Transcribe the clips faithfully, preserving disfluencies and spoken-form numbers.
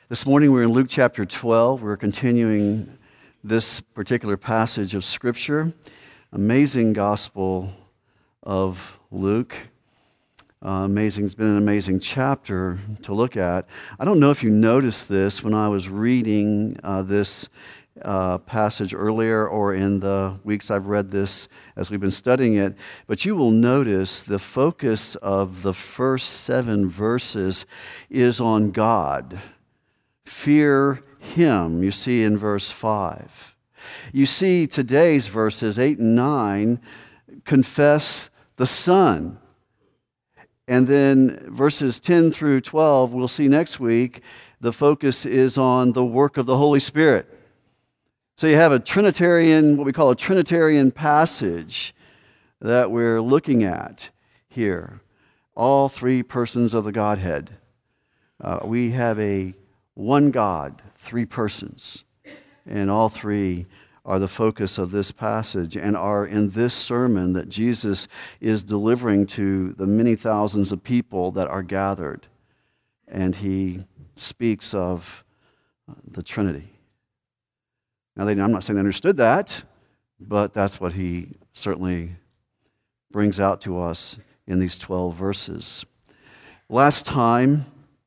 This morning we're in Luke chapter twelve. We're continuing this particular passage of Scripture. Amazing Gospel of Luke. Uh, amazing. It's been an amazing chapter to look at. I don't know if you noticed this when I was reading uh, this uh, passage earlier or in the weeks I've read this as we've been studying it, but you will notice the focus of the first seven verses is on God. Fear Him, you see in verse five. You see today's verses eight and nine, confess the Son. And then verses ten through twelve, we'll see next week, the focus is on the work of the Holy Spirit. So you have a Trinitarian, what we call a Trinitarian passage that we're looking at here. All three persons of the Godhead. Uh, we have a one God, three persons, and all three are the focus of this passage and are in this sermon that Jesus is delivering to the many thousands of people that are gathered. And he speaks of the Trinity. Now, they, I'm not saying they understood that, but that's what he certainly brings out to us in these twelve verses. Last time,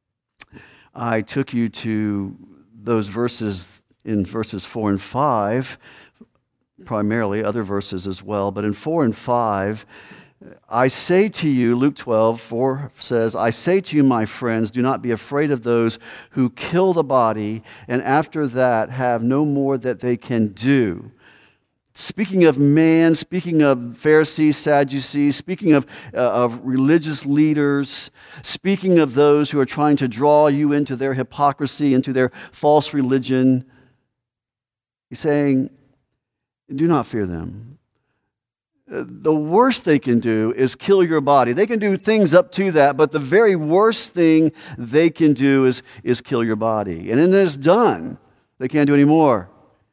I took you to those verses in verses four and five, primarily other verses as well, but in four and five, I say to you, Luke twelve, four says, I say to you, my friends, do not be afraid of those who kill the body, and after that have no more that they can do. Speaking of man, speaking of Pharisees, Sadducees, speaking of, uh, of religious leaders, speaking of those who are trying to draw you into their hypocrisy, into their false religion, he's saying, do not fear them. The worst they can do is kill your body. They can do things up to that, but the very worst thing they can do is, is kill your body. And then it's done. They can't do any more.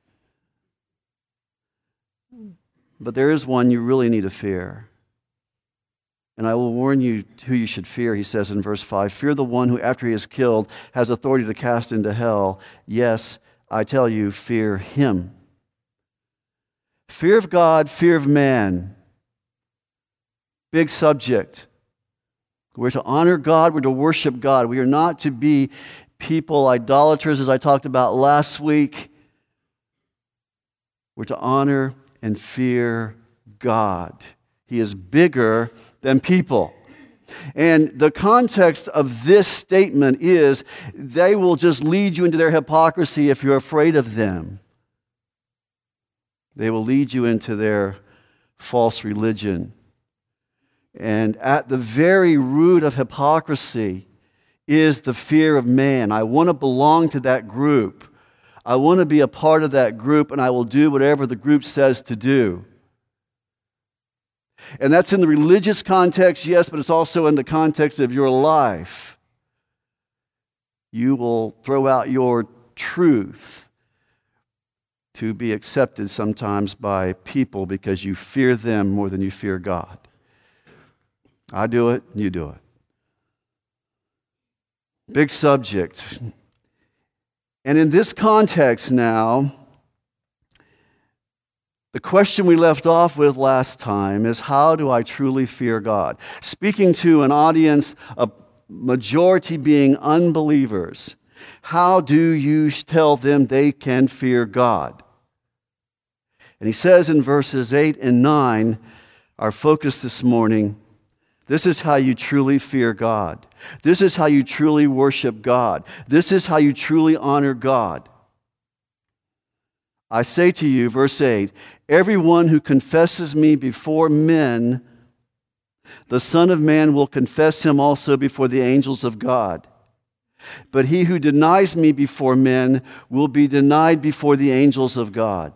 But there is one you really need to fear. And I will warn you who you should fear, he says in verse five. Fear the one who, after he is killed, has authority to cast into hell. Yes, I tell you, fear him. Fear of God, fear of man. Big subject. We're to honor God, we're to worship God. We are not to be people idolaters, as I talked about last week. We're to honor and fear God. He is bigger than people. And the context of this statement is they will just lead you into their hypocrisy if you're afraid of them. They will lead you into their false religion. And at the very root of hypocrisy is the fear of man. I want to belong to that group. I want to be a part of that group, and I will do whatever the group says to do. And that's in the religious context, yes, but it's also in the context of your life. You will throw out your truth to be accepted sometimes by people because you fear them more than you fear God. I do it, you do it. Big subject. And in this context now, the question we left off with last time is, how do I truly fear God? Speaking to an audience, a majority being unbelievers, how do you tell them they can fear God? And he says in verses eight and nine, our focus this morning, this is how you truly fear God. This is how you truly worship God. This is how you truly honor God. I say to you, verse eight, everyone who confesses me before men, the Son of Man will confess him also before the angels of God. But he who denies me before men will be denied before the angels of God.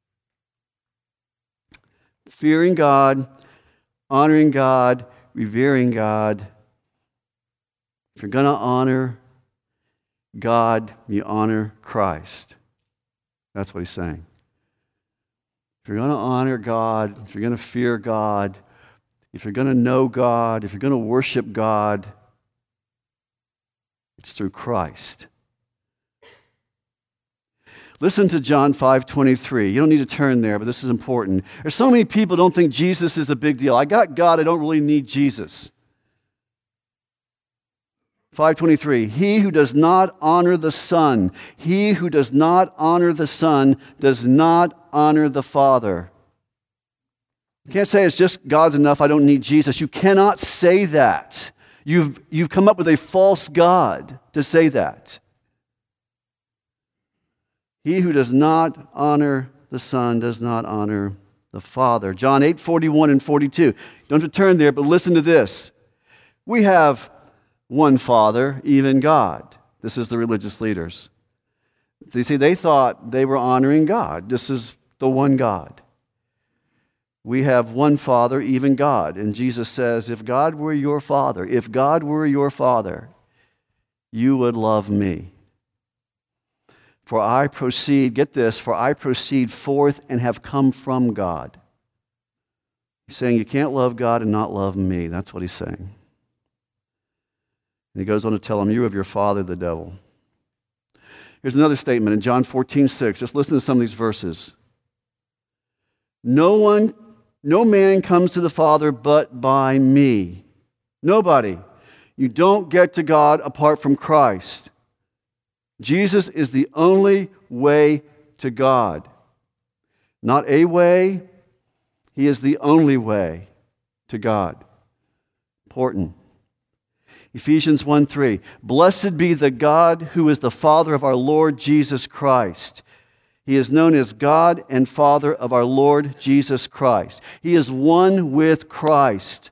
Fearing God, honoring God, revering God. If you're going to honor God, you honor Christ. That's what he's saying. If you're going to honor God, if you're going to fear God, if you're going to know God, if you're going to worship God, it's through Christ. Listen to John five twenty-three. You don't need to turn there, but this is important. There's so many people who don't think Jesus is a big deal. I got God, I don't really need Jesus. five twenty-three, he who does not honor the Son, he who does not honor the Son does not honor the Father. You can't say it's just God's enough, I don't need Jesus. You cannot say that. You've, you've come up with a false God to say that. He who does not honor the Son does not honor the Father. John eight forty-one and forty-two. Don't have to turn there, but listen to this. We have one Father, even God. This is the religious leaders. You see, they thought they were honoring God. This is the one God. We have one Father, even God. And Jesus says, if God were your Father, if God were your Father, you would love me. For I proceed, get this, for I proceed forth and have come from God. He's saying you can't love God and not love me. That's what he's saying. And he goes on to tell him, you have your father, the devil. Here's another statement in John fourteen six. Just listen to some of these verses. No one, no man comes to the Father but by me. Nobody. You don't get to God apart from Christ. Jesus is the only way to God. Not a way, he is the only way to God. Important. Ephesians one three. Blessed be the God who is the Father of our Lord Jesus Christ. He is known as God and Father of our Lord Jesus Christ. He is one with Christ.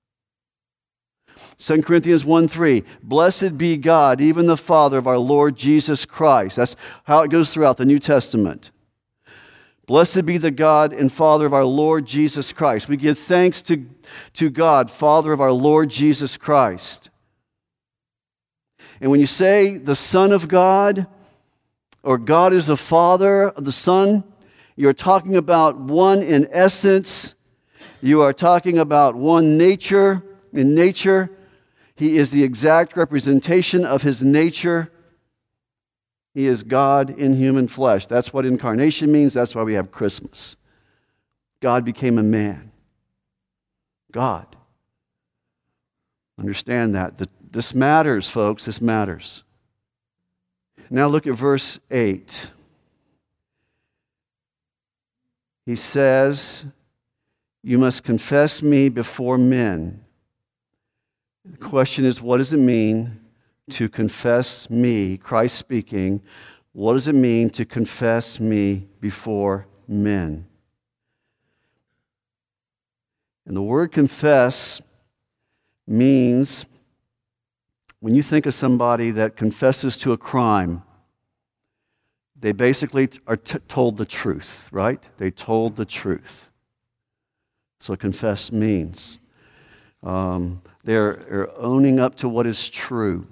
Second Corinthians one three, blessed be God, even the Father of our Lord Jesus Christ. That's how it goes throughout the New Testament. Blessed be the God and Father of our Lord Jesus Christ. We give thanks to, to God, Father of our Lord Jesus Christ. And when you say the Son of God, or God is the Father of the Son, you're talking about one in essence. You are talking about one nature in nature. He is the exact representation of his nature. He is God in human flesh. That's what incarnation means. That's why we have Christmas. God became a man. God. Understand that. This matters, folks. This matters. Now look at verse eight. He says, you must confess me before men. The question is, what does it mean to confess me, Christ speaking, what does it mean to confess me before men? And the word confess means, when you think of somebody that confesses to a crime, they basically are t- told the truth, right? They told the truth. So confess means. Um, they're, they're owning up to what is true.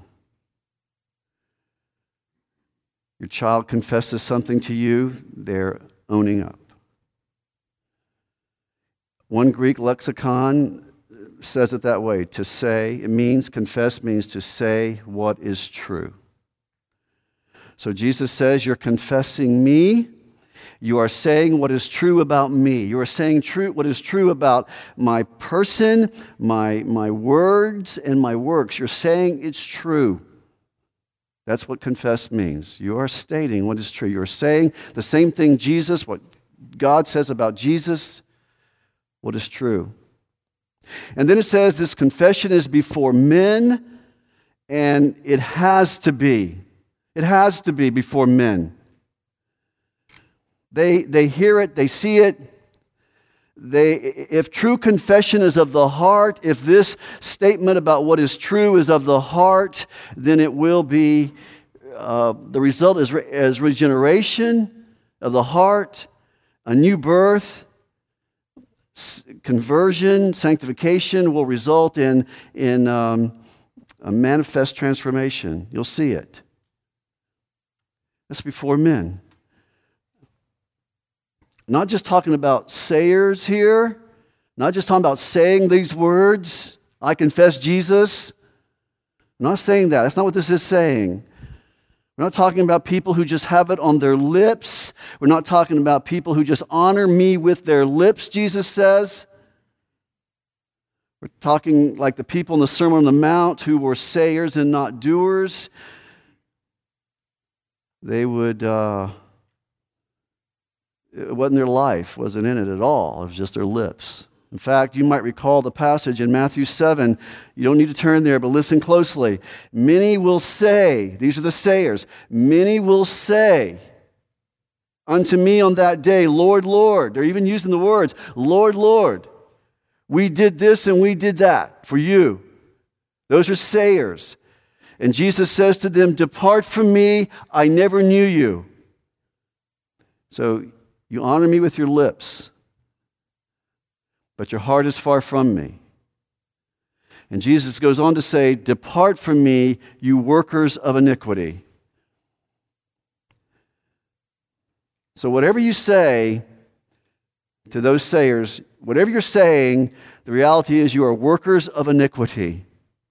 Your child confesses something to you, they're owning up. One Greek lexicon says it that way, to say. It means, confess means to say what is true. So Jesus says, you're confessing me. You are saying what is true about me. You are saying true, what is true about my person, my, my words, and my works. You're saying it's true. That's what confess means. You are stating what is true. You're saying the same thing Jesus, what God says about Jesus, what is true. And then it says this confession is before men, and it has to be. It has to be before men. They, they hear it, they see it. They, if true confession is of the heart, if this statement about what is true is of the heart, then it will be, uh, the result is, is regeneration of the heart, a new birth, conversion, sanctification will result in, in um, a manifest transformation. You'll see it. That's before men. Not just talking about sayers here, not just talking about saying these words, I confess Jesus. I'm not saying that. That's not what this is saying. We're not talking about people who just have it on their lips. We're not talking about people who just honor me with their lips, Jesus says. We're talking like the people in the Sermon on the Mount who were sayers and not doers. They would, uh, it wasn't their life, wasn't in it at all. It was just their lips. In fact, you might recall the passage in Matthew seven. You don't need to turn there, but listen closely. Many will say, these are the sayers, many will say unto me on that day, Lord, Lord. They're even using the words, Lord, Lord. We did this and we did that for you. Those are sayers. And Jesus says to them, depart from me, I never knew you. So you honor me with your lips, but your heart is far from me. And Jesus goes on to say, depart from me, you workers of iniquity. So whatever you say to those sayers, whatever you're saying, the reality is you are workers of iniquity.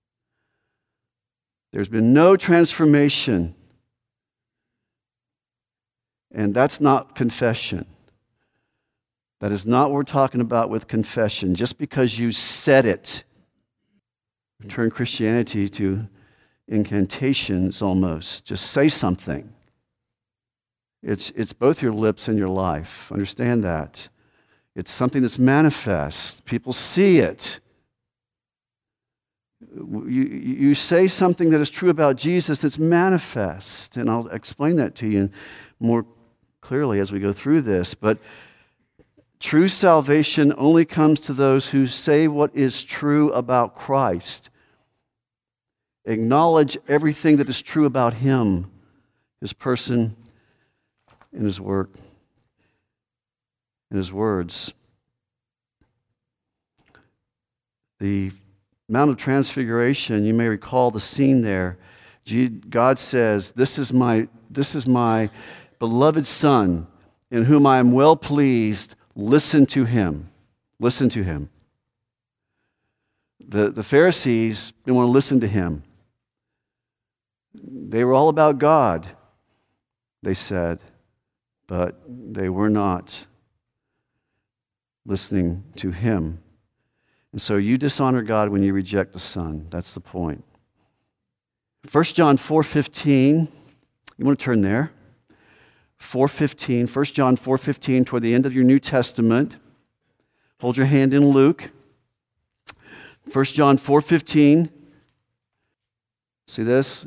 There's been no transformation. And that's not confession. That is not what we're talking about with confession. Just because you said it. Turn Christianity to incantations almost. Just say something. It's, it's both your lips and your life. Understand that. It's something that's manifest. People see it. You, you say something that is true about Jesus that's manifest. And I'll explain that to you more clearly as we go through this. But true salvation only comes to those who say what is true about Christ. Acknowledge everything that is true about Him, His person, and His work, and His words. The Mount of Transfiguration, you may recall the scene there. God says, this is my, this is my beloved Son, in whom I am well pleased. Listen to him. Listen to him. The, the Pharisees didn't want to listen to him. They were all about God, they said, but they were not listening to him. And so you dishonor God when you reject the Son. That's the point. First John four fifteen, you want to turn there? four fifteen, First John four fifteen, toward the end of your New Testament. Hold your hand in Luke. First John four fifteen. See this?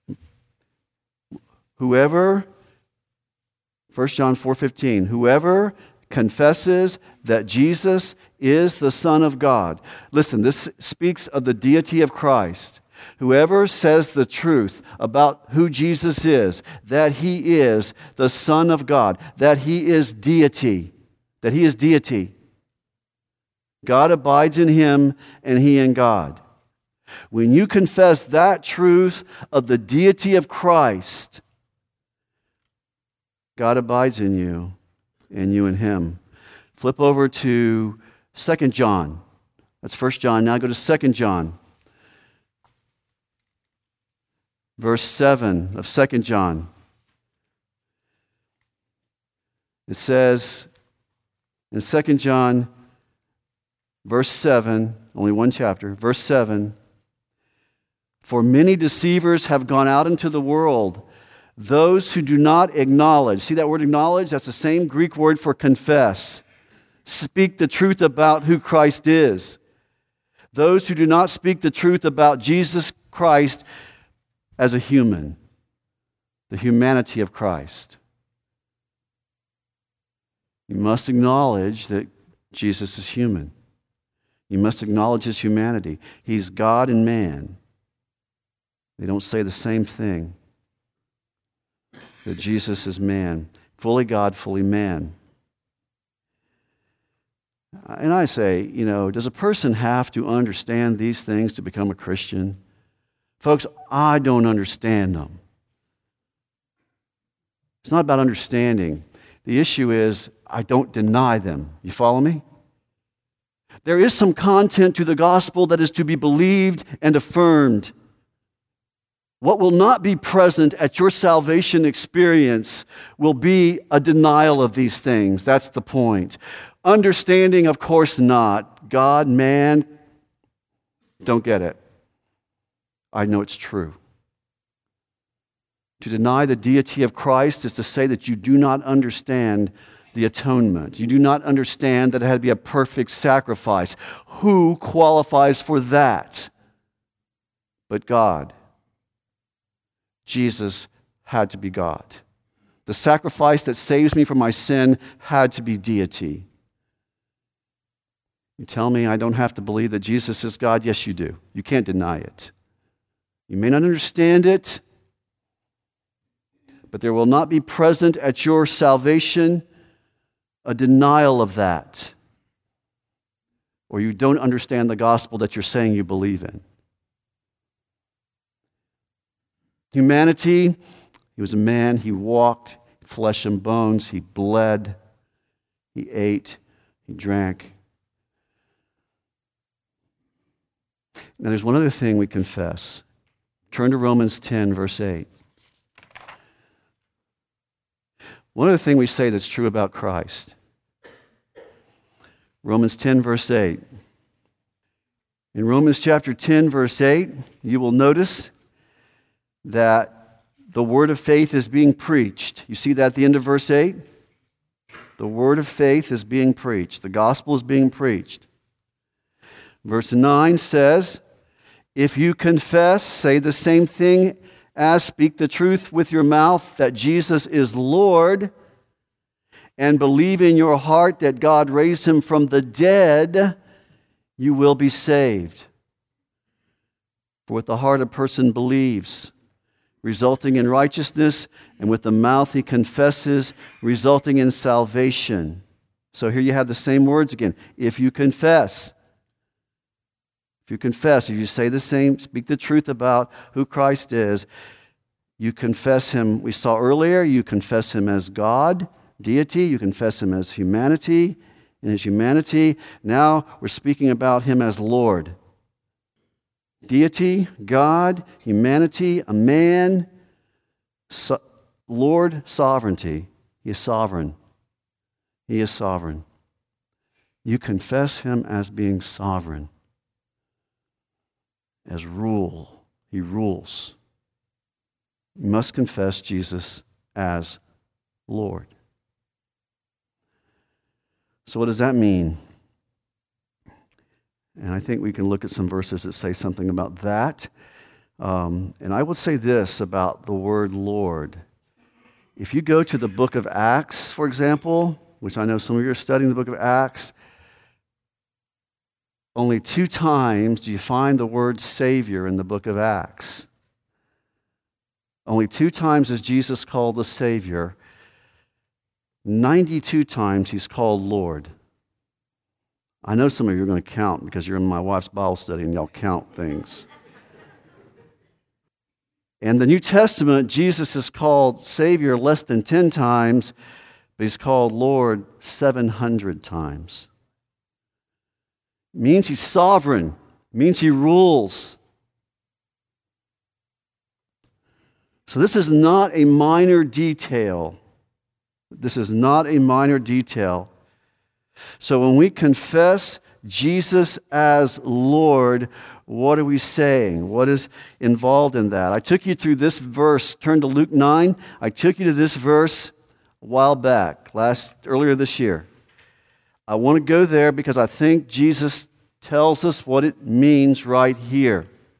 Whoever, First John four fifteen, whoever confesses that Jesus is the Son of God. Listen, this speaks of the deity of Christ. Whoever says the truth about who Jesus is, that He is the Son of God, that He is deity, that He is deity. God abides in Him and He in God. When you confess that truth of the deity of Christ, God abides in you and you in Him. Flip over to Second John. That's First John. Now go to Second John. Verse seven of Second John. It says in Second John, verse seven, only one chapter, verse seven, for many deceivers have gone out into the world, those who do not acknowledge. See that word acknowledge? That's the same Greek word for confess. Speak the truth about who Christ is. Those who do not speak the truth about Jesus Christ as a human, the humanity of Christ. You must acknowledge that Jesus is human. You must acknowledge His humanity. He's God and man. They don't say the same thing. That Jesus is man, fully God, fully man. And I say, you know, does a person have to understand these things to become a Christian? Folks, I don't understand them. It's not about understanding. The issue is I don't deny them. You follow me? There is some content to the gospel that is to be believed and affirmed. What will not be present at your salvation experience will be a denial of these things. That's the point. Understanding, of course not. God, man, don't get it. I know it's true. To deny the deity of Christ is to say that you do not understand the atonement. You do not understand that it had to be a perfect sacrifice. Who qualifies for that? But God. Jesus had to be God. The sacrifice that saves me from my sin had to be deity. You tell me I don't have to believe that Jesus is God? Yes, you do. You can't deny it. You may not understand it, but there will not be present at your salvation a denial of that, or you don't understand the gospel that you're saying you believe in. Humanity, he was a man, he walked, flesh and bones, he bled, he ate, he drank. Now there's one other thing we confess. Turn to Romans ten, verse eight. One other thing we say that's true about Christ. Romans ten, verse eight. In Romans chapter ten, verse eight, you will notice that the word of faith is being preached. You see that at the end of verse eight? The word of faith is being preached. The gospel is being preached. Verse nine says, if you confess, say the same thing as speak the truth with your mouth that Jesus is Lord, and believe in your heart that God raised him from the dead, you will be saved. For with the heart a person believes, resulting in righteousness, and with the mouth he confesses, resulting in salvation. So here you have the same words again. If you confess, if you confess, if you say the same, speak the truth about who Christ is, you confess him, we saw earlier, you confess him as God, deity, you confess him as humanity, in his humanity. Now we're speaking about him as Lord. Deity, God, humanity, a man, so, Lord, sovereignty. He is sovereign. He is sovereign. You confess him as being sovereign, as rule. He rules. You must confess Jesus as Lord. So what does that mean? And I think we can look at some verses that say something about that. Um, and I would say this about the word Lord. If you go to the book of Acts, for example, which I know some of you are studying the book of Acts, only two times do you find the word Savior in the book of Acts. Only two times is Jesus called the Savior. ninety-two times he's called Lord. I know some of you are going to count because you're in my wife's Bible study and y'all count things. In the New Testament, Jesus is called Savior less than ten times, but he's called Lord seven hundred times. It means he's sovereign. It means he rules. So this is not a minor detail. This is not a minor detail. So when we confess Jesus as Lord, what are we saying? What is involved in that? I took you through this verse. Turn to Luke nine. I took you to this verse a while back, last earlier this year. I want to go there because I think Jesus tells us what it means right here.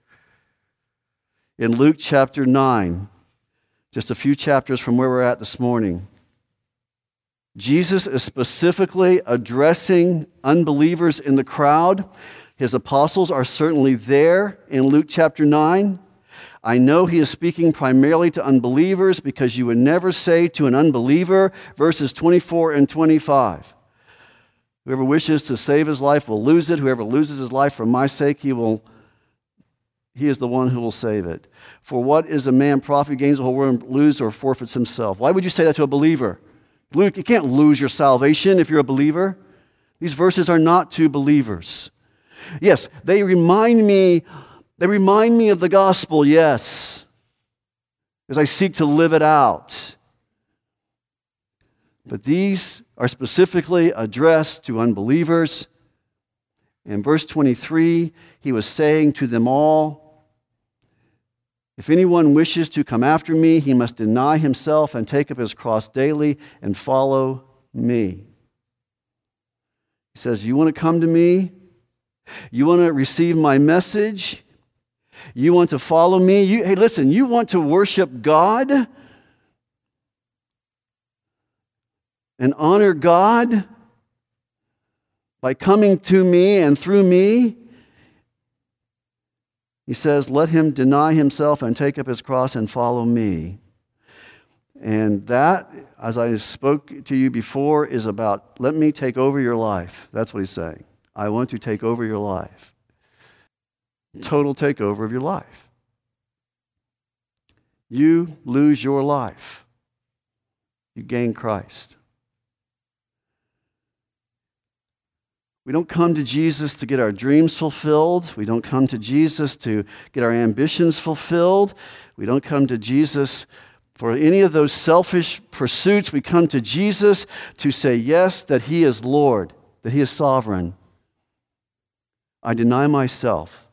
In Luke chapter nine, just a few chapters from where we're at this morning, Jesus is specifically addressing unbelievers in the crowd. His apostles are certainly there in Luke chapter nine. I know he is speaking primarily to unbelievers because you would never say to an unbeliever, verses twenty-four and twenty-five, whoever wishes to save his life will lose it. Whoever loses his life for my sake, he will. He is the one who will save it. For what is a man profit who gains the whole world and loses or forfeits himself? Why would you say that to a believer? Luke, you can't lose your salvation if you're a believer. These verses are not to believers. Yes, they remind me, they remind me of the gospel, yes. as I seek to live it out. But these are specifically addressed to unbelievers. In verse twenty-three, he was saying to them all, if anyone wishes to come after me, he must deny himself and take up his cross daily and follow me. He says, you want to come to me? You want to receive my message? You want to follow me? You, hey, listen, you want to worship God and honor God by coming to me and through me? He says, let him deny himself and take up his cross and follow me. And that, as I spoke to you before, is about, let me take over your life. That's what he's saying. I want to take over your life. Total takeover of your life. You lose your life. You gain Christ. We don't come to Jesus to get our dreams fulfilled. We don't come to Jesus to get our ambitions fulfilled. We don't come to Jesus for any of those selfish pursuits. We come to Jesus to say yes, that he is Lord, that he is sovereign. I deny myself.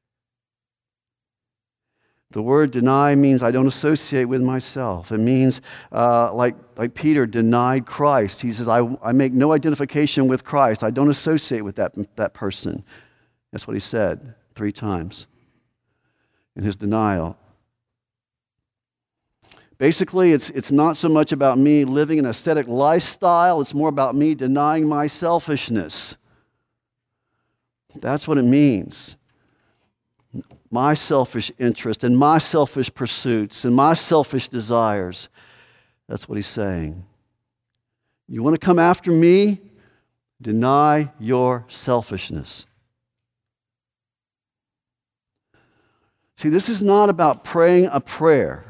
The word deny means I don't associate with myself. It means, uh, like, like Peter denied Christ. He says, I, I make no identification with Christ. I don't associate with that, that person. That's what he said three times in his denial. Basically, it's, it's not so much about me living an ascetic lifestyle. It's more about me denying my selfishness. That's what it means. My selfish interest and my selfish pursuits and my selfish desires. That's what he's saying. You want to come after me? Deny your selfishness. See, this is not about praying a prayer.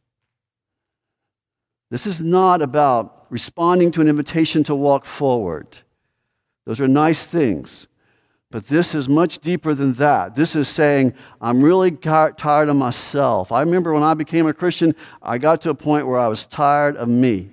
This is not about responding to an invitation to walk forward. Those are nice things. But this is much deeper than that. This is saying, I'm really tired of myself. I remember when I became a Christian, I got to a point where I was tired of me.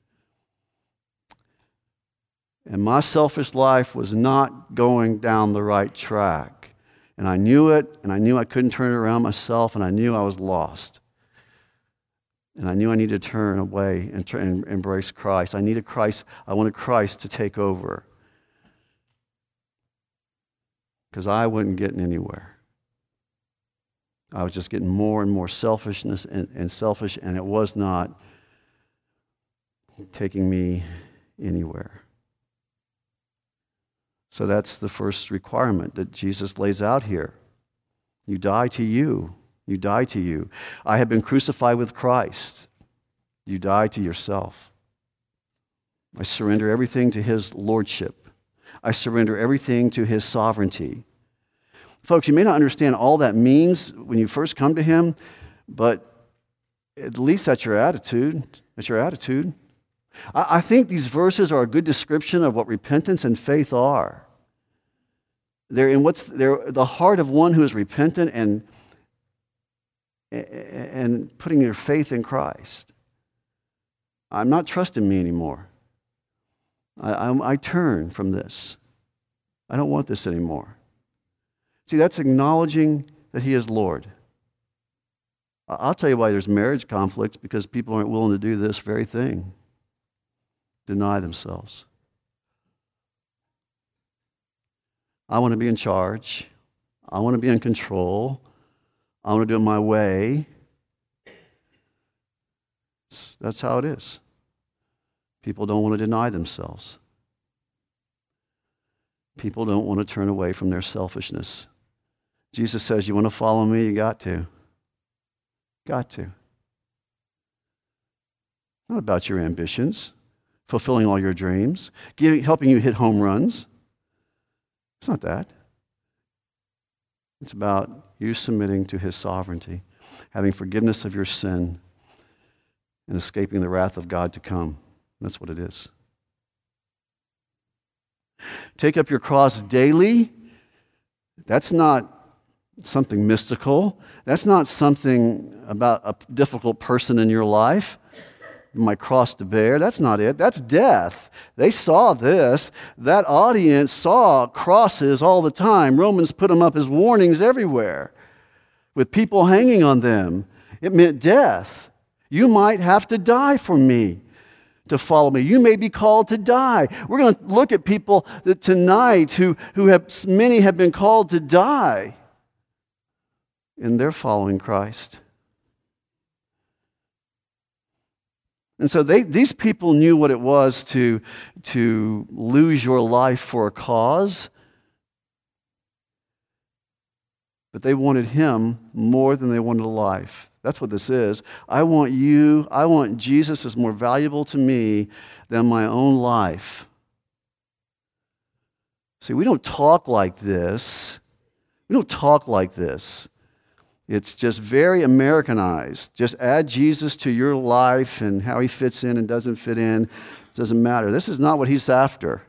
And my selfish life was not going down the right track. And I knew it, and I knew I couldn't turn it around myself, and I knew I was lost. And I knew I needed to turn away and, tr- and embrace Christ. I needed Christ. I wanted Christ to take over. Because I wasn't getting anywhere. I was just getting more and more selfishness and, and selfish, and it was not taking me anywhere. So that's the first requirement that Jesus lays out here. You die to you. You die to you. I have been crucified with Christ. You die to yourself. I surrender everything to his lordship. I surrender everything to his sovereignty. Folks, you may not understand all that means when you first come to him, but at least that's your attitude. That's your attitude. I, I think these verses are a good description of what repentance and faith are. They're in what's they're the heart of one who is repentant and, and putting their faith in Christ. I'm not trusting me anymore. I, I, I turn from this. I don't want this anymore. See, that's acknowledging that he is Lord. I'll tell you why there's marriage conflicts, because people aren't willing to do this very thing. Deny themselves. I want to be in charge. I want to be in control. I want to do it my way. That's how it is. People don't want to deny themselves. People don't want to turn away from their selfishness. Jesus says, you want to follow me? You got to. Got to. Not about your ambitions, fulfilling all your dreams, giving, helping you hit home runs. It's not that. It's about you submitting to his sovereignty, having forgiveness of your sin, and escaping the wrath of God to come. That's what it is. Take up your cross daily. That's not something mystical. That's not something about a difficult person in your life. My cross to bear. That's not it. That's death. They saw this. That audience saw crosses all the time. Romans put them up as warnings everywhere with people hanging on them. It meant death. You might have to die for me to follow me. You may be called to die. We're going to look at people that tonight who, who have, many have been called to die, and they're following Christ. And so they, these people knew what it was to, to lose your life for a cause, but they wanted him more than they wanted a life. That's what this is. I want you, I want Jesus as more valuable to me than my own life. See, we don't talk like this. We don't talk like this. It's just very Americanized. Just add Jesus to your life, and how he fits in and doesn't fit in, it doesn't matter. This is not what he's after.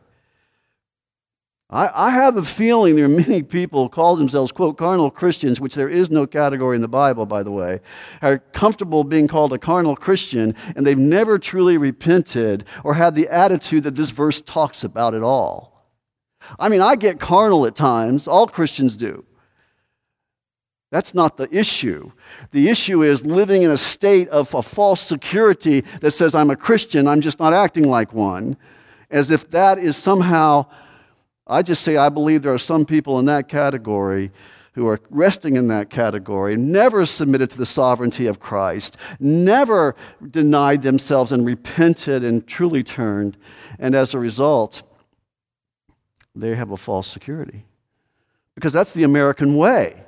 I, I have a feeling there are many people who call themselves, quote, carnal Christians, which there is no category in the Bible, by the way, are comfortable being called a carnal Christian, and they've never truly repented or had the attitude that this verse talks about at all. I mean, I get carnal at times. All Christians do. That's not the issue. The issue is living in a state of a false security that says, I'm a Christian, I'm just not acting like one, as if that is somehow, I just say I believe there are some people in that category who are resting in that category, never submitted to the sovereignty of Christ, never denied themselves and repented and truly turned, and as a result, they have a false security. Because that's the American way.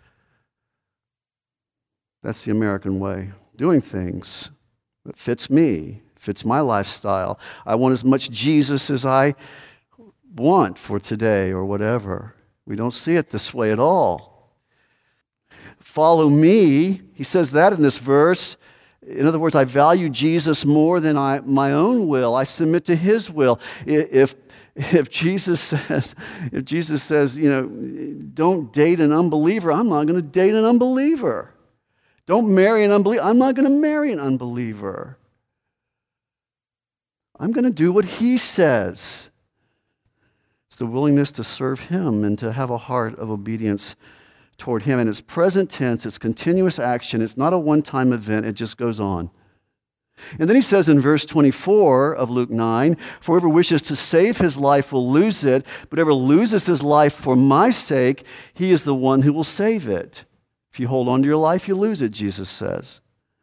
That's the American way, doing things that fits me, fits my lifestyle. I want as much Jesus as I want for today or whatever. We don't see it this way at all. Follow me, he says that in this verse. In other words, I value Jesus more than I, my own will. I submit to his will. If If Jesus says, if Jesus says, you know, don't date an unbeliever, I'm not going to date an unbeliever. Don't marry an unbeliever. I'm not going to marry an unbeliever. I'm going to do what he says. It's the willingness to serve him and to have a heart of obedience toward him. And it's present tense, it's continuous action, it's not a one-time event, it just goes on. And then he says in verse twenty-four of Luke nine, for whoever wishes to save his life will lose it, but whoever loses his life for my sake, he is the one who will save it. If you hold on to your life, you lose it, Jesus says.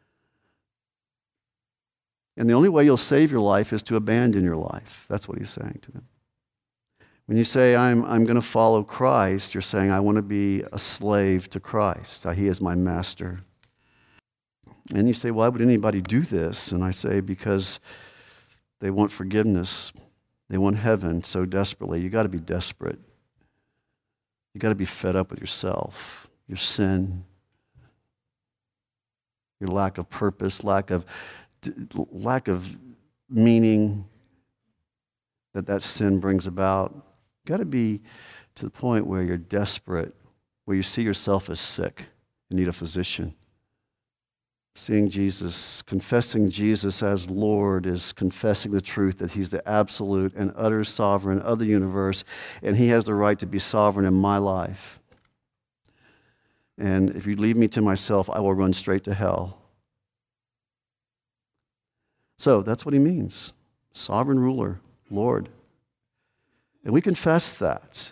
And the only way you'll save your life is to abandon your life. That's what he's saying to them. When you say, I'm, I'm going to follow Christ, you're saying, I want to be a slave to Christ. He is my master. And you say, why would anybody do this? And I say, because they want forgiveness. They want heaven so desperately. You've got to be desperate. You've got to be fed up with yourself, your sin, your lack of purpose, lack of, lack of meaning that that sin brings about. You've got to be to the point where you're desperate, where you see yourself as sick and need a physician. Seeing Jesus, confessing Jesus as Lord is confessing the truth that he's the absolute and utter sovereign of the universe, and he has the right to be sovereign in my life. And if you leave me to myself, I will run straight to hell. So that's what he means. Sovereign ruler, Lord. And we confess that.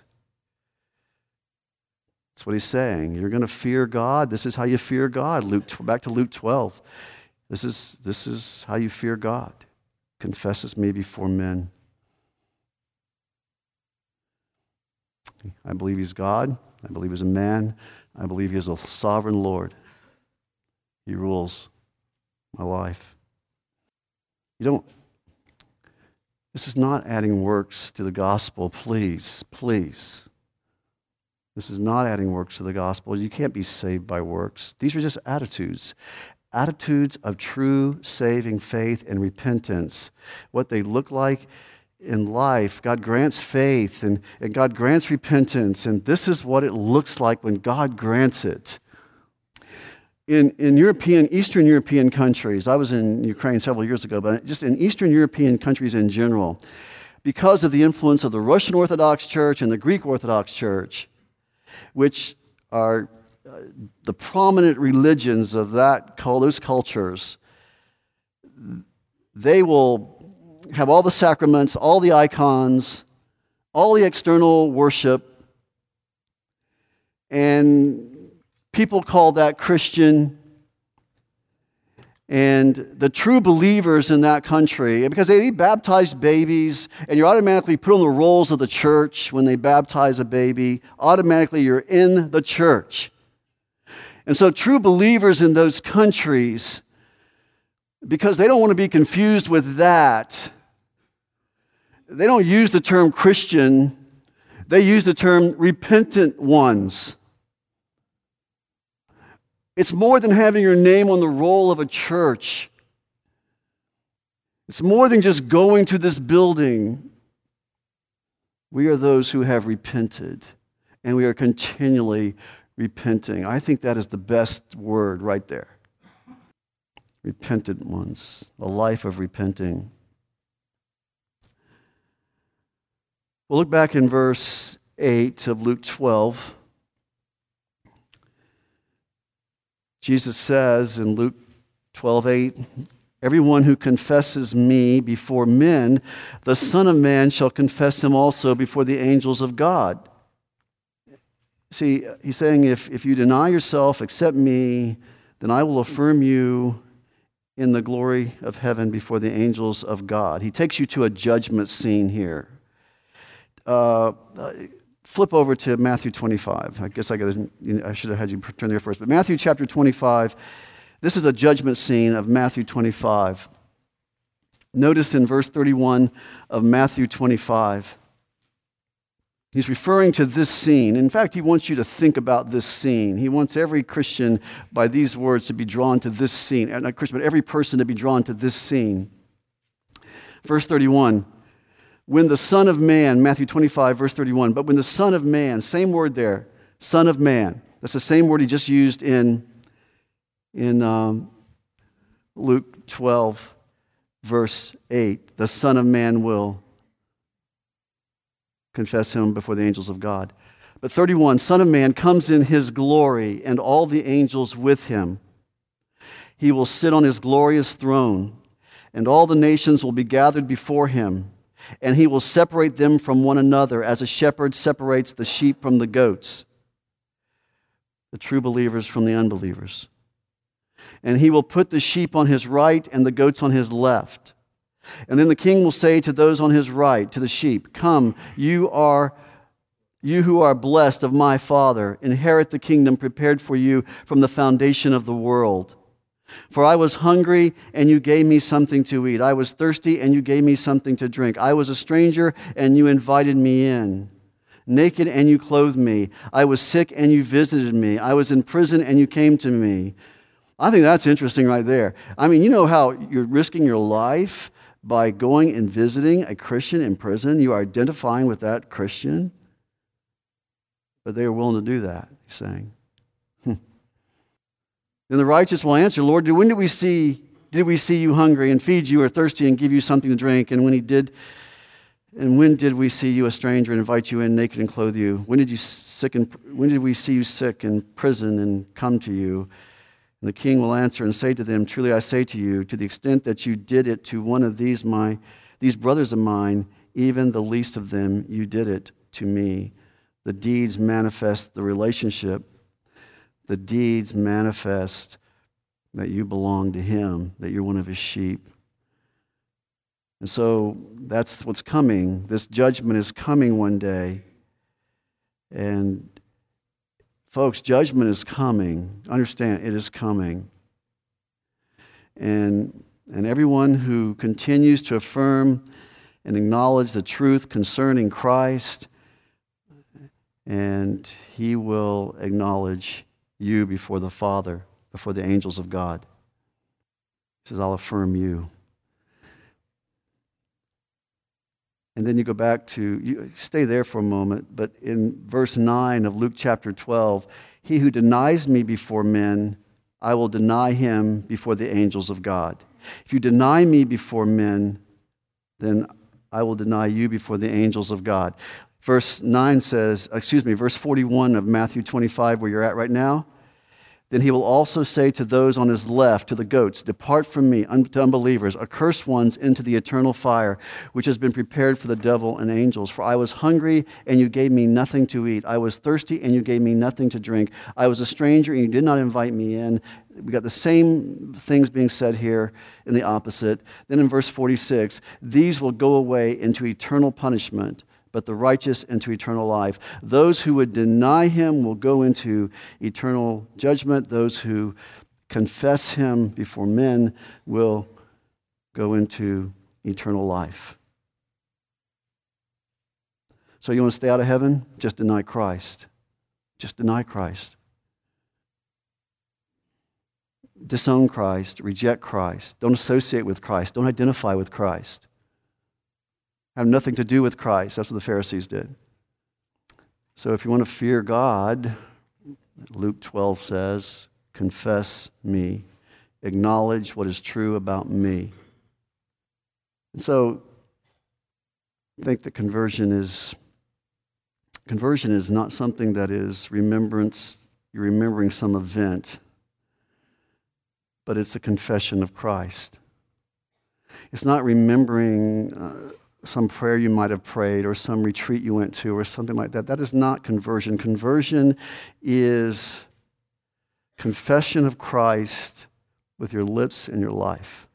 That's what he's saying. You're going to fear God. This is how you fear God. Luke, back to Luke twelve. This is, this is how you fear God. Confesses me before men. I believe he's God. I believe he's a man. I believe he is a sovereign Lord. He rules my life. You don't, this is not adding works to the gospel, please, please. This is not adding works to the gospel. You can't be saved by works. These are just attitudes. Attitudes of true saving faith and repentance. What they look like in life. God grants faith, and, and God grants repentance, and this is what it looks like when God grants it. In, in European, Eastern European countries, I was in Ukraine several years ago, but just in Eastern European countries in general, because of the influence of the Russian Orthodox Church and the Greek Orthodox Church, which are uh, the prominent religions of that those cultures, they will have all the sacraments, all the icons, all the external worship, and people call that Christian. And the true believers in that country, because they baptize babies, and you're automatically put on the rolls of the church when they baptize a baby, automatically you're in the church. And so true believers in those countries, because they don't want to be confused with that, they don't use the term Christian, they use the term repentant ones. It's more than having your name on the roll of a church. It's more than just going to this building. We are those who have repented, and we are continually repenting. I think that is the best word right there. Repentant ones, a life of repenting. We'll look back in verse eight of Luke twelve. Jesus says in Luke twelve eight, everyone who confesses me before men, the Son of Man shall confess him also before the angels of God. See, he's saying if, if you deny yourself, accept me, then I will affirm you in the glory of heaven before the angels of God. He takes you to a judgment scene here. Uh, flip over to Matthew twenty-five. I guess I, got I should have had you turn there first. But Matthew chapter twenty-five, this is a judgment scene of Matthew twenty-five. Notice in verse thirty-one of Matthew twenty-five, he's referring to this scene. In fact, he wants you to think about this scene. He wants every Christian, by these words, to be drawn to this scene. Not Christian, but every person to be drawn to this scene. Verse thirty-one. When the Son of Man, Matthew twenty-five, verse thirty-one, but when the Son of Man, same word there, Son of Man. That's the same word he just used in, in um, Luke twelve, verse eight. The Son of Man will confess him before the angels of God. But thirty-one, Son of Man comes in his glory and all the angels with him. He will sit on his glorious throne, and all the nations will be gathered before him. And he will separate them from one another as a shepherd separates the sheep from the goats, the true believers from the unbelievers. And he will put the sheep on his right and the goats on his left. And then the king will say to those on his right, to the sheep, "Come, you are you who are blessed of my Father, inherit the kingdom prepared for you from the foundation of the world. For I was hungry, and you gave me something to eat. I was thirsty, and you gave me something to drink. I was a stranger, and you invited me in. Naked, and you clothed me. I was sick, and you visited me. I was in prison, and you came to me." I think that's interesting right there. I mean, you know how you're risking your life by going and visiting a Christian in prison? You are identifying with that Christian. But they are willing to do that, he's saying. Then the righteous will answer, "Lord, when did we see did we see you hungry and feed you, or thirsty and give you something to drink? And when he did, and when did we see you a stranger and invite you in naked and clothe you? When did you sick and when did we see you sick in prison and come to you?" And the king will answer and say to them, "Truly I say to you, to the extent that you did it to one of these my these brothers of mine, even the least of them, you did it to me." The deeds manifest the relationship. The deeds manifest that you belong to him, that you're one of his sheep. And so that's what's coming. This judgment is coming one day. And folks, judgment is coming. Understand, it is coming. And, and everyone who continues to affirm and acknowledge the truth concerning Christ, and he will acknowledge you before the Father, before the angels of God. He says, "I'll affirm you." And then you go back to, you stay there for a moment, but in verse nine of Luke chapter twelve, he who denies me before men, I will deny him before the angels of God. If you deny me before men, then I will deny you before the angels of God. Verse nine says, excuse me, verse forty-one of Matthew twenty-five, where you're at right now, then he will also say to those on his left, to the goats, depart from me, un- to unbelievers, accursed ones, into the eternal fire, which has been prepared for the devil and angels. For I was hungry, and you gave me nothing to eat. I was thirsty, and you gave me nothing to drink. I was a stranger, and you did not invite me in. We got the same things being said here in the opposite. Then in verse forty-six, these will go away into eternal punishment, but the righteous into eternal life. Those who would deny him will go into eternal judgment. Those who confess him before men will go into eternal life. So you want to stay out of heaven? Just deny Christ. Just deny Christ. Disown Christ. Reject Christ. Don't associate with Christ. Don't identify with Christ. Have nothing to do with Christ. That's what the Pharisees did. So if you want to fear God, Luke twelve says, confess me. Acknowledge what is true about me. And so I think that conversion is conversion is not something that is remembrance, you're remembering some event, but it's a confession of Christ. It's not remembering uh, some prayer you might have prayed or some retreat you went to or something like that. That is not conversion. Conversion is confession of Christ with your lips and your life.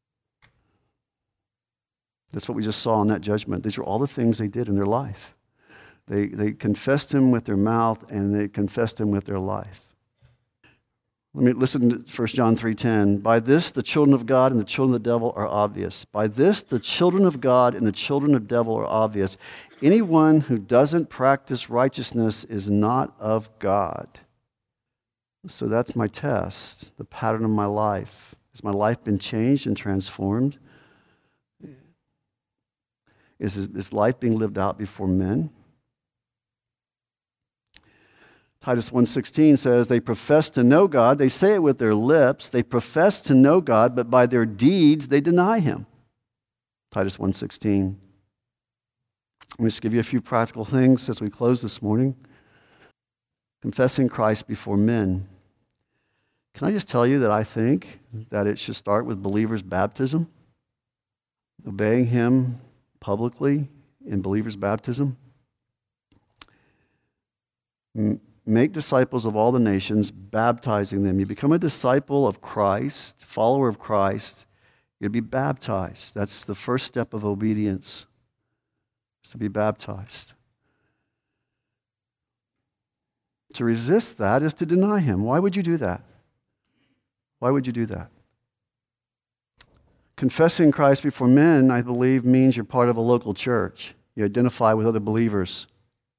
That's what we just saw in that judgment. These are all the things they did in their life. They, they confessed him with their mouth and they confessed him with their life. Let me listen to First John three ten. By this, the children of God and the children of the devil are obvious. By this, the children of God and the children of the devil are obvious. Anyone who doesn't practice righteousness is not of God. So that's my test, the pattern of my life. Has my life been changed and transformed? Is, is life being lived out before men? Titus one sixteen says, they profess to know God. They say it with their lips. They profess to know God, but by their deeds they deny him. Titus one sixteen. Let me just give you a few practical things as we close this morning. Confessing Christ before men. Can I just tell you that I think that it should start with believers' baptism? Obeying him publicly in believers' baptism. Make disciples of all the nations, baptizing them. You become a disciple of Christ, follower of Christ, you'll be baptized. That's the first step of obedience, is to be baptized. To resist that is to deny him. Why would you do that? Why would you do that? Confessing Christ before men, I believe, means you're part of a local church. You identify with other believers.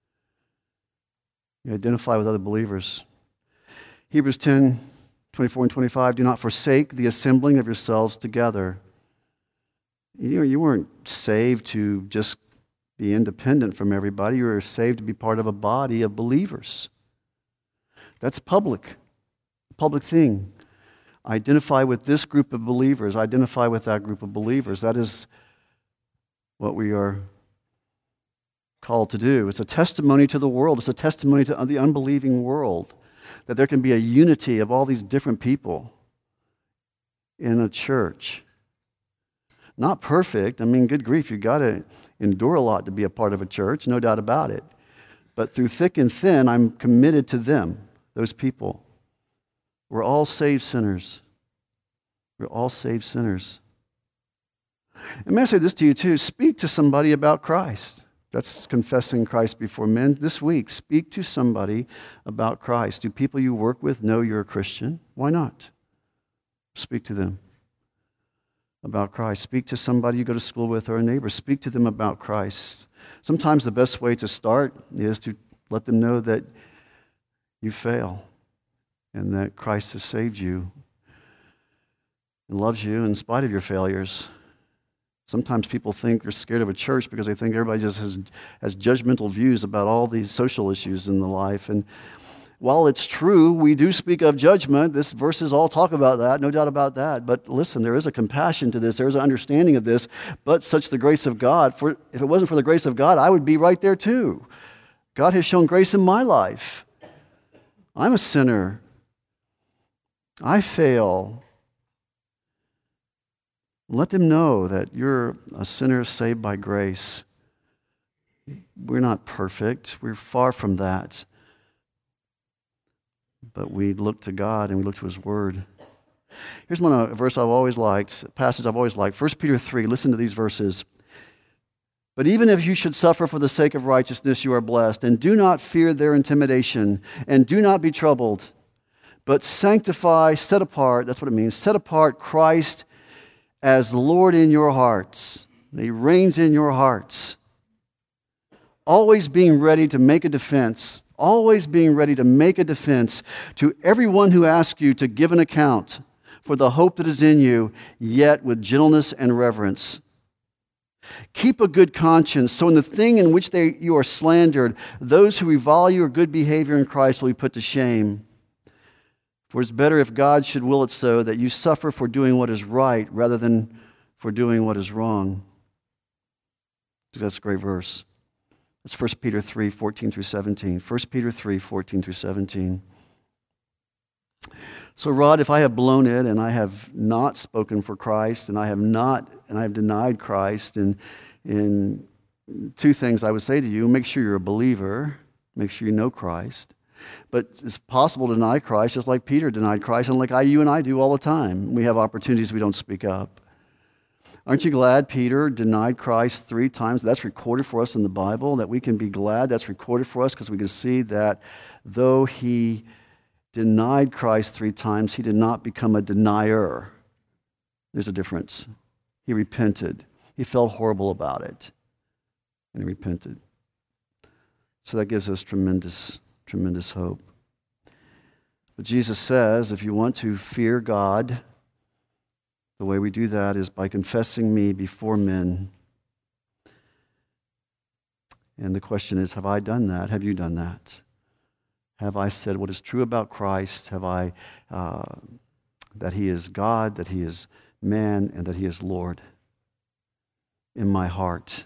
You identify with other believers. Hebrews ten, twenty-four and twenty-five, do not forsake the assembling of yourselves together. You, you weren't saved to just be independent from everybody. You were saved to be part of a body of believers. That's public, public thing. Identify with this group of believers. Identify with that group of believers. That is what we are called to do. It's a testimony to the world. It's a testimony to the unbelieving world that there can be a unity of all these different people in a church. Not perfect. I mean, good grief, you've got to endure a lot to be a part of a church, no doubt about it. But through thick and thin, I'm committed to them, those people. We're all saved sinners. We're all saved sinners. And may I say this to you too, speak to somebody about Christ. That's confessing Christ before men. This week, speak to somebody about Christ. Do people you work with know you're a Christian? Why not? Speak to them about Christ. Speak to somebody you go to school with or a neighbor. Speak to them about Christ. Sometimes the best way to start is to let them know that you fail and that Christ has saved you and loves you in spite of your failures. Sometimes people think they're scared of a church because they think everybody just has, has judgmental views about all these social issues in the life. And while it's true, we do speak of judgment. This verses all talk about that, no doubt about that. But listen, there is a compassion to this. There is an understanding of this. But such the grace of God. For if it wasn't for the grace of God, I would be right there too. God has shown grace in my life. I'm a sinner. I fail. Let them know that you're a sinner saved by grace. We're not perfect. We're far from that. But we look to God and we look to His Word. Here's one a verse I've always liked, a passage I've always liked. First Peter three, listen to these verses. But even if you should suffer for the sake of righteousness, you are blessed. And do not fear their intimidation. And do not be troubled. But sanctify, set apart, that's what it means, set apart Christ as Lord in your hearts. He reigns in your hearts. Always being ready to make a defense. Always being ready to make a defense to everyone who asks you to give an account for the hope that is in you, yet with gentleness and reverence. Keep a good conscience, so in the thing in which they, you are slandered, those who revile your good behavior in Christ will be put to shame. For it's better if God should will it so that you suffer for doing what is right rather than for doing what is wrong. That's a great verse. That's First Peter three, fourteen through seventeen. First Peter three, fourteen through seventeen. So, Rod, if I have blown it and I have not spoken for Christ and I have not, and I have denied Christ, and in two things I would say to you: make sure you're a believer, make sure you know Christ. But it's possible to deny Christ just like Peter denied Christ and like I, you and I do all the time. We have opportunities we don't speak up. Aren't you glad Peter denied Christ three times? That's recorded for us in the Bible, that we can be glad that's recorded for us because we can see that though he denied Christ three times, he did not become a denier. There's a difference. He repented. He felt horrible about it, and he repented. So that gives us tremendous, tremendous hope. But Jesus says, if you want to fear God, the way we do that is by confessing me before men. And the question is, have I done that? Have you done that? Have I said what is true about Christ? Have I, uh, that He is God, that He is man, and that He is Lord in my heart,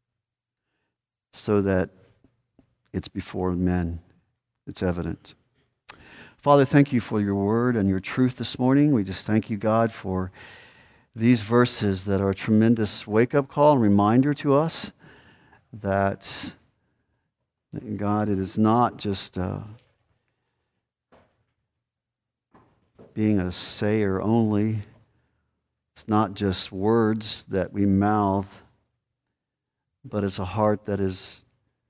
so that it's before men, it's evident. Father, thank you for your word and your truth this morning. We just thank you, God, for these verses that are a tremendous wake-up call and reminder to us that, God, it is not just uh, being a sayer only. It's not just words that we mouth, but it's a heart that is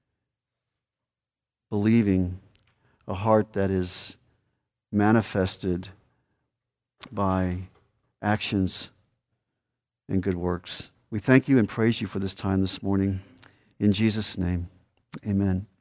believing, a heart that is manifested by actions and good works. We thank you and praise you for this time this morning. In Jesus' name, amen.